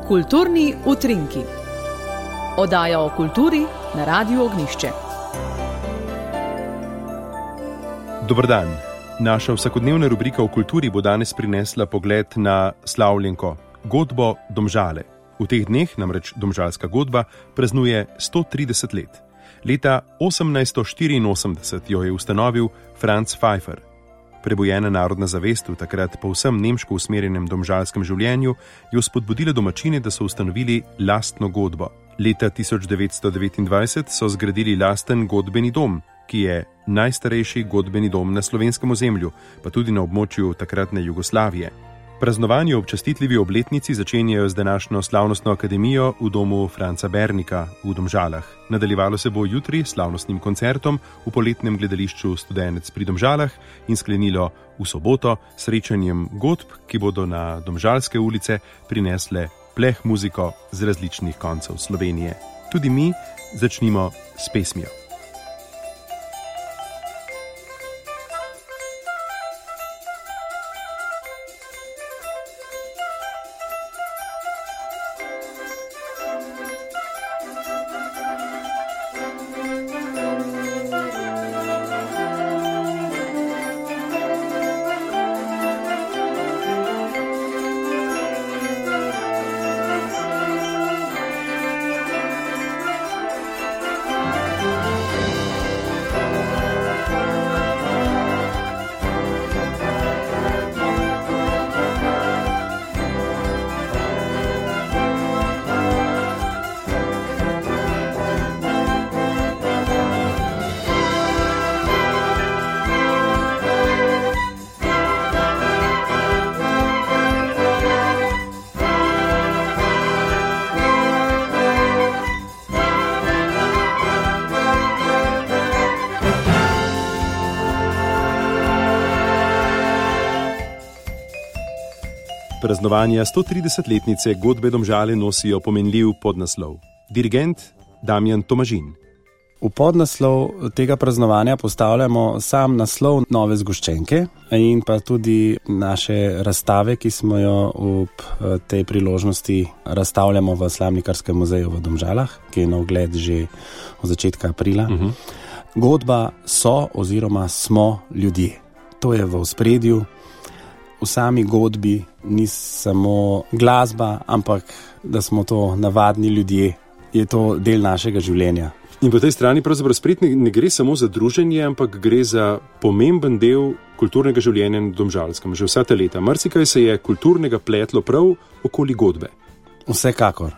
Kulturni utrinki. Oddaja o kulturi na Radiu Ognjišče. Dober dan. Naša vsakodnevna rubrika o kulturi bo danes prinesla pogled na slavljenko, godbo Domžale. V teh dneh namreč domžalska godba praznuje 130 let. Leta 1884 jo je ustanovil Franz Pfeiffer. Prebujena narodna zavest v takrat povsem nemško usmerjenem domžalskem življenju je spodbudila domačine, da so ustanovili lastno godbo. Leta 1929 so zgradili lasten godbeni dom, ki je najstarejši godbeni dom na slovenskem ozemlju, pa tudi na območju takratne Jugoslavije. Praznovanje ob častitljivi obletnici začenjajo z današnjo slavnostno akademijo v domu Franca Bernika v Domžalah. Nadaljevalo se bo jutri s slavnostnim koncertom v poletnem gledališču Studenec pri Domžalah in sklenilo v soboto s srečanjem godb, ki bodo na domžalske ulice prinesle pleh muziko z različnih koncev Slovenije. Tudi mi začnimo s pesmijo. Praznovanja 130-letnice godbe Domžale nosijo pomenljiv podnaslov. Dirigent Damjan Tomažin. V podnaslov tega praznovanja postavljamo sam naslov nove zgoščenke in pa tudi naše razstave, ki smo jo ob tej priložnosti razstavljamo v Slamnikarskem muzeju v Domžalah, ki je na ogled že od začetka aprila. Godba so oziroma smo ljudje. To je v ospredju. V sami godbi ni samo glasba, ampak da smo to navadni ljudje, je to del našega življenja. In po tej strani pravzaprav spet ne gre samo za druženje, ampak gre za pomemben del kulturnega življenja na Domžalskem. Že vsa ta leta. Marsikaj se je kulturnega pletlo prav okoli godbe. Vsekakor.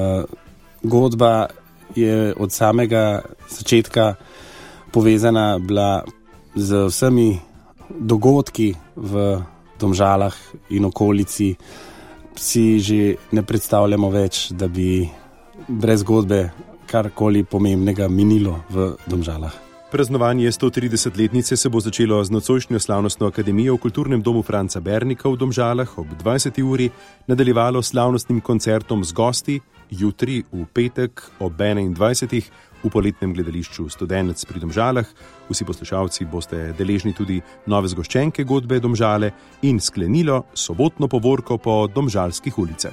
Godba je od samega začetka povezana bila z vsemi dogodki v Domžalah in okolici. Si že ne predstavljamo več, da bi brez godbe karkoli pomembnega minilo v Domžalah. Praznovanje 130-letnice se bo začelo z nocojšnjo slavnostno akademijo v kulturnem domu Franca Bernika v Domžalah ob 20. uri, nadaljevalo slavnostnim koncertom z gosti, jutri v petek ob 21. v poletnem gledališču Studenec pri Domžalah. Vsi poslušalci boste deležni tudi nove zgoščenke godbe Domžale in sklenilo sobotno povorko po domžalskih ulicah.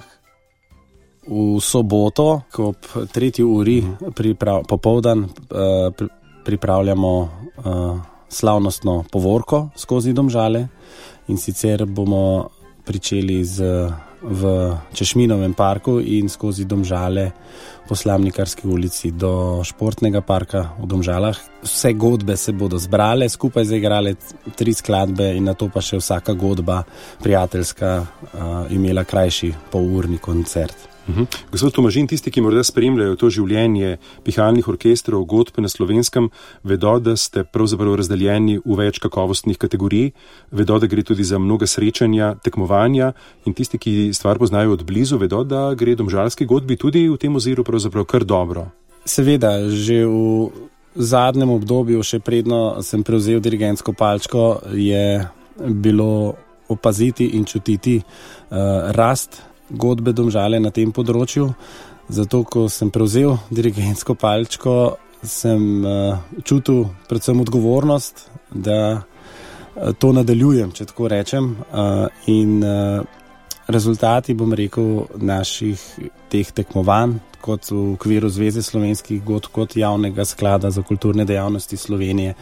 V soboto, ob 3. uri popoldan, pripravljamo slavnostno povorko skozi Domžale in sicer bomo pričeli v Češminovem parku in skozi Domžale po Slamnikarski ulici do Športnega parka v Domžalah. Vse godbe se bodo zbrale, skupaj zaigrale 3 skladbe in nato pa še vsaka godba prijateljska imela krajši polurni koncert. Gospod Tomažin, tisti, ki morda spremljajo to življenje pihalnih orkestrov, godb na Slovenskem, vedo, da ste pravzaprav razdeljeni v več kakovostnih kategorij, vedo, da gre tudi za mnoga srečanja, tekmovanja in tisti, ki stvar poznajo od blizu, vedo, da gre domžalski godbi tudi v tem oziru pravzaprav kar dobro. Seveda, že v zadnjem obdobju, še predno sem prevzel dirigentsko palčko, je bilo opaziti in čutiti rast godbe Domžale na tem področju. Zato, ko sem prevzel dirigentsko palčko, sem čutil predvsem odgovornost, da to nadaljujem, če tako rečem. In rezultati, bom rekel, naših teh tekmovanj, kot v okviru Zveze slovenskih godb, kot javnega sklada za kulturne dejavnosti Slovenije,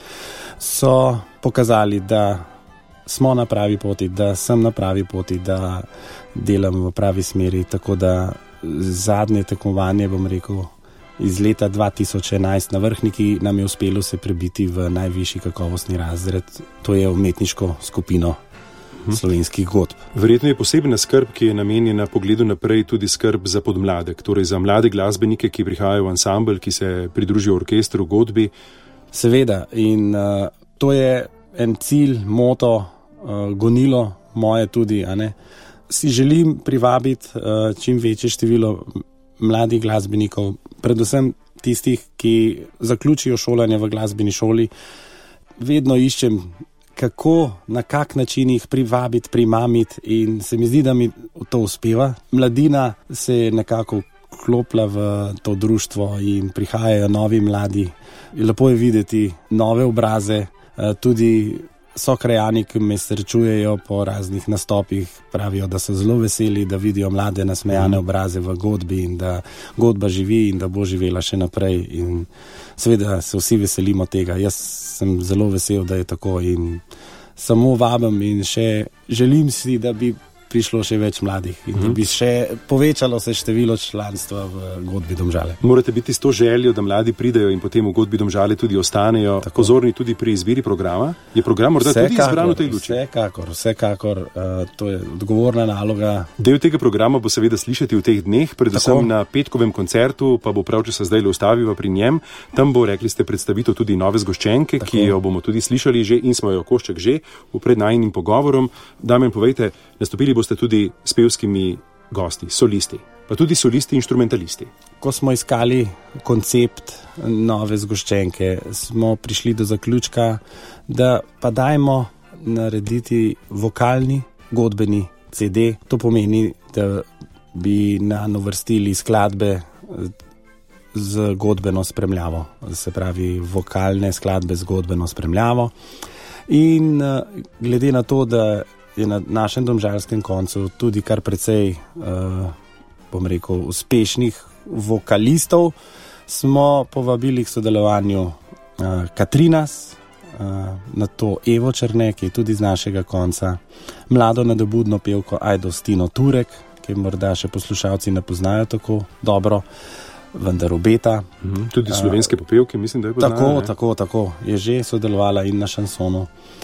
so pokazali, da smo na pravi poti, da sem na pravi poti, da delam v pravi smeri, tako da zadnje tekmovanje, bom rekel, iz leta 2011 na Vrhniki nam je uspelo se prebiti v najvišji kakovostni razred, to je umetniško skupino slovenskih godb. Verjetno je posebna skrb, ki je namenjena pogledu naprej, tudi skrb za podmladek, torej za mlade glasbenike, ki prihajajo v ansambel, ki se pridružijo orkestru, godbi. Seveda, in to je en cilj, moto, gonilo moje tudi, a ne. Si želim privabiti čim večje število mladih glasbenikov, predvsem tistih, ki zaključijo šolanje v glasbeni šoli. Vedno iščem, kako, na kak način jih privabiti, primamiti, in se mi zdi, da mi to uspeva. Mladina se je nekako vklopila v to društvo in prihajajo novi mladi. Lepo je videti nove obraze, tudi sokrajani, ki me srečujejo po raznih nastopih, pravijo, da so zelo veseli, da vidijo mlade nasmejane obraze v godbi in da godba živi in da bo živela še naprej. In seveda se vsi veselimo tega. Jaz sem zelo vesel, da je tako in samo vabim in še želim si, da bi prišlo še več mladih in da bi še povečalo se število članstva v godbi Domžale. Morate biti s to željo, da mladi pridejo in potem v godbi Domžale tudi ostanejo, tako pozorni tudi pri izbiri programa. Je program morda tudi izbran v tej luči? Vsekakor. To je odgovorna naloga. Del tega programa bo seveda slišati v teh dneh, predvsem na petkovem koncertu, pa bo prav, če se zdaj le ustaviva pri njem. Tam bo, rekli ste, predstavitev tudi nove zgoščenke, ki jo bomo tudi slišali že in smo jo košček že v pred najinim pogovorom. Damjan, povejte, nastopili boste tudi s pevskimi gosti, solisti, pa tudi solisti inštrumentalisti. Ko smo iskali koncept nove zgoščenke, smo prišli do zaključka, da pa dajmo narediti vokalni godbeni CD. To pomeni, da bi nanovrstili skladbe z godbeno spremljavo, se pravi vokalne skladbe z godbeno spremljavo. In glede na to, da je na našem domžalskem koncu tudi kar precej, bom rekel, uspešnih vokalistov, smo povabili k sodelovanju Katrinas, na to Evo Černe, ki je tudi z našega konca, mlado nadobudno pevko Ajdo Stino Turek, ki morda še poslušalci ne poznajo tako dobro, vendar obeta. Tudi slovenske popevke, mislim, da je poznajo. Tako, je že sodelovala in na šansonu.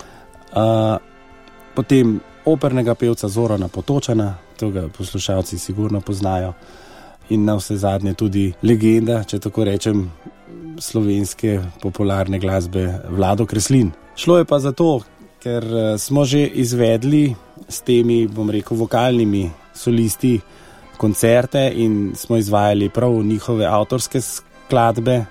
Potem opernega pevca Zorana Potočana, tega poslušalci sigurno poznajo, in na vse zadnje tudi legenda, če tako rečem, slovenske popularne glasbe Vlado Kreslin. Šlo je pa zato, ker smo že izvedli s temi, bom rekel, vokalnimi solisti koncerte in smo izvajali prav njihove avtorske skladbe.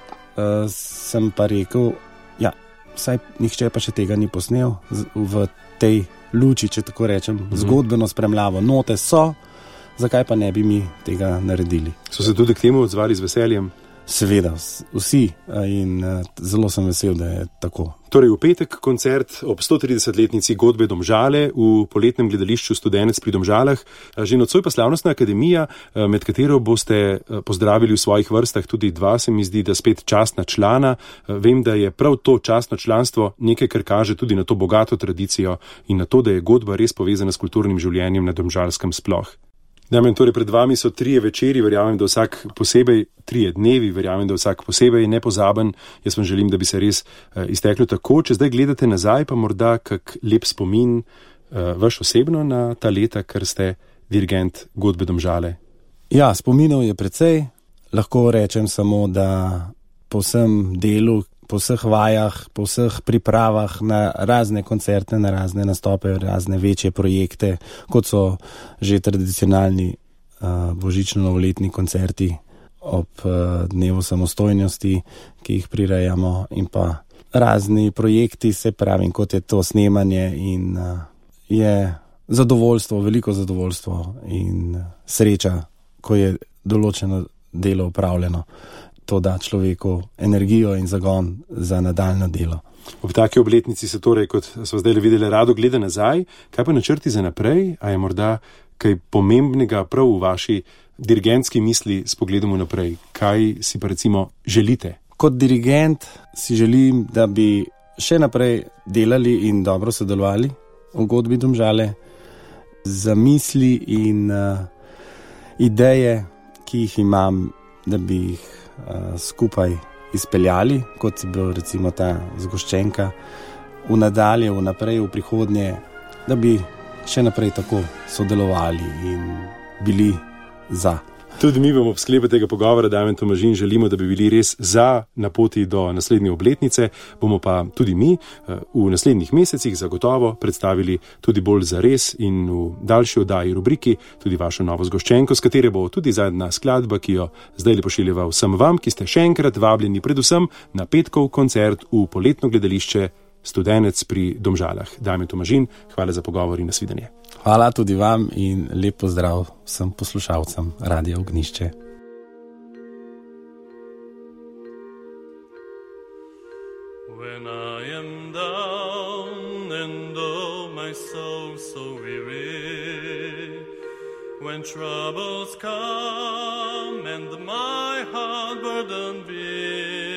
Sem pa rekel, saj nihče pa še tega ni posnel v tej luči, če tako rečem, zgodbeno spremljavo. Note so, zakaj pa ne bi mi tega naredili? So se tudi k temu odzvali z veseljem? Seveda, vsi, in zelo sem vesel, da je tako. Torej v petek koncert ob 130-letnici godbe Domžale v poletnem gledališču Studenec pri Domžalah. Že nocoj pa slavnostna akademija, med katero boste pozdravili v svojih vrstah tudi dva, se mi zdi, da spet častna člana. Vem, da je prav to častno članstvo nekaj, kar kaže tudi na to bogato tradicijo in na to, da je godba res povezana s kulturnim življenjem na Domžalskem sploh. Damjan, torej pred vami so 3 večeri, verjamem, da vsak posebej, 3 dnevi, verjamem, da vsak posebej nepozaben. Jaz vam želim, da bi se res izteklo tako. Če zdaj gledate nazaj, pa morda kak lep spomin vaš osebno na ta leta, ker ste dirigent godbe Domžale. Ja, spominov je precej. Lahko rečem samo, da po vsem delu, po vseh vajah, po vseh pripravah na razne koncerte, na razne nastope, razne večje projekte, kot so že tradicionalni božično-novoletni koncerti ob dnevu samostojnosti, ki jih prirejamo, in pa razni projekti, se pravim, kot je to snemanje, in je zadovoljstvo, veliko zadovoljstvo in sreča, ko je določeno delo opravljeno. To da človeku energijo in zagon za nadaljno delo. Ob taki obletnici se torej, kot smo zdaj videli, rado gleda nazaj. Kaj pa načrti za naprej? A je morda kaj pomembnega prav v vaši dirigentski misli s pogledom naprej? Kaj si pa recimo želite? Kot dirigent si želim, da bi še naprej delali in dobro sodelovali v godbi Domžale. Zamisli in ideje, ki jih imam, da bi jih skupaj izpeljali, kot je bil recimo ta zgoščenka, v nadalje, v naprej, v prihodnje, da bi še naprej tako sodelovali in bili za. Tudi mi bomo ob sklepu tega pogovora, Damjan Tomažin, želimo, da bi bili res za na poti do naslednje obletnice. Bomo pa tudi mi v naslednjih mesecih zagotovo predstavili tudi bolj zares in v daljši oddaji rubriki tudi vašo novo zgoščenko, s katere bo tudi zadnja skladba, ki jo zdaj pošiljava vsem vam, ki ste še enkrat vabljeni predvsem na petkov koncert v poletno gledališče Studenec pri Domžalah. Damjan Tomažin, hvala za pogovor in nasvidenje. Hvala tudi vam in lep pozdrav vsem poslušalcem Radia Ognjišče. When I am down and oh my soul so weary, when troubles come and my heart burdened be,